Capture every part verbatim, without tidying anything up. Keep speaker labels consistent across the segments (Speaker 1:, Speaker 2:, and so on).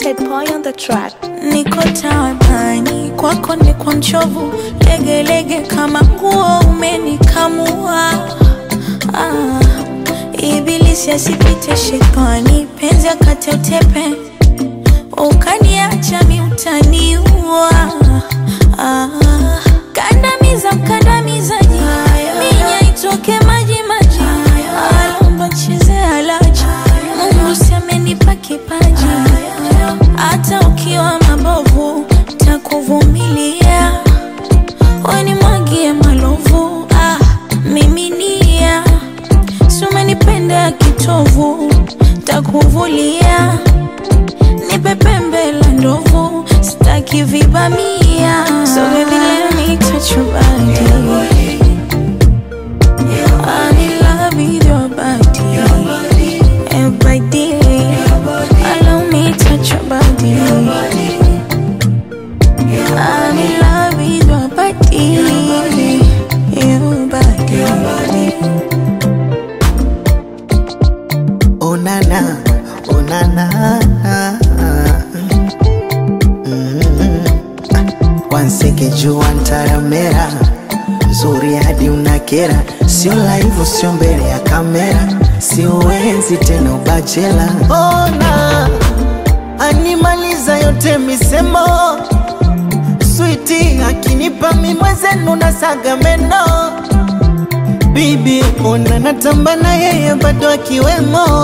Speaker 1: Ted Boy on the track.
Speaker 2: Niko tabani kwako ni kwa mchovu, lege lege kama nguo umenikamua. Ah, ibilisi asipite shetani, penzi akate utepe, ukaniacha mi utaniua. Ah, kandamiza mkandamizaji, minya itoke maji maji, alomba ncheze alaji, Mungu si amenipa kipaji. Hata ukiwa mabovu takuvumilia, wani mwagie malovu, ah, miminia. Si umenipenda kitovu, takuvulia, nipe pembe la ndovu, sitaki vibamia. So baby let me touch your body, I'm in love with your body, your body, allow me touch your body, I'm in love with your body, your body.
Speaker 3: Oh na na, oh na na. Wanseke jua ntaramera, nzuri hadi unakera. Sio live, sio mbele ya kamera, siwezi tena ubachela. Ona animaliza yote misemo, sweetie akinipa mimwezenu na saga meno. Bibi ona natamba na yeye bado akiwemo,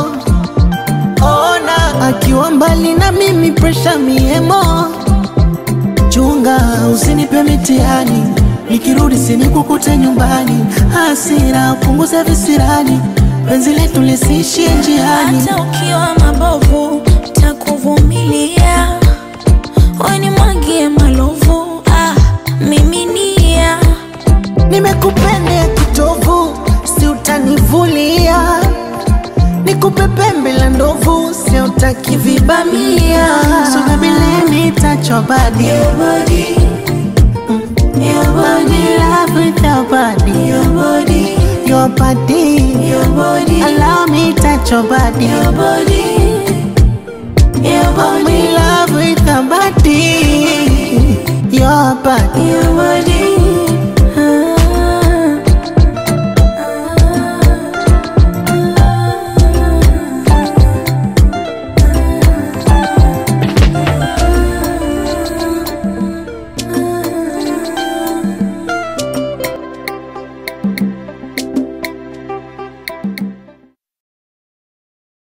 Speaker 3: ona akiwa mbali na mimi pressure miemo. Chunga usinipe mitihani, nikirudi sinikukute nyumbani. Hasira punguza visirani, penzi letu lisiishie njiani.
Speaker 2: Hata ukiwa mabovu takuvumilia, wani mwagie malovu, ah, miminia.
Speaker 3: Nimekupenda kitovu, si utanivulia, nikupe pembe la ndovu, si utaki vibamia. So baby let me touch your body,
Speaker 2: Your body, your body,
Speaker 3: love with your body,
Speaker 2: your body,
Speaker 3: your body,
Speaker 2: your body,
Speaker 3: allow me touch your body,
Speaker 2: your body, your
Speaker 3: I'm
Speaker 2: body,
Speaker 3: in love with your body, your body.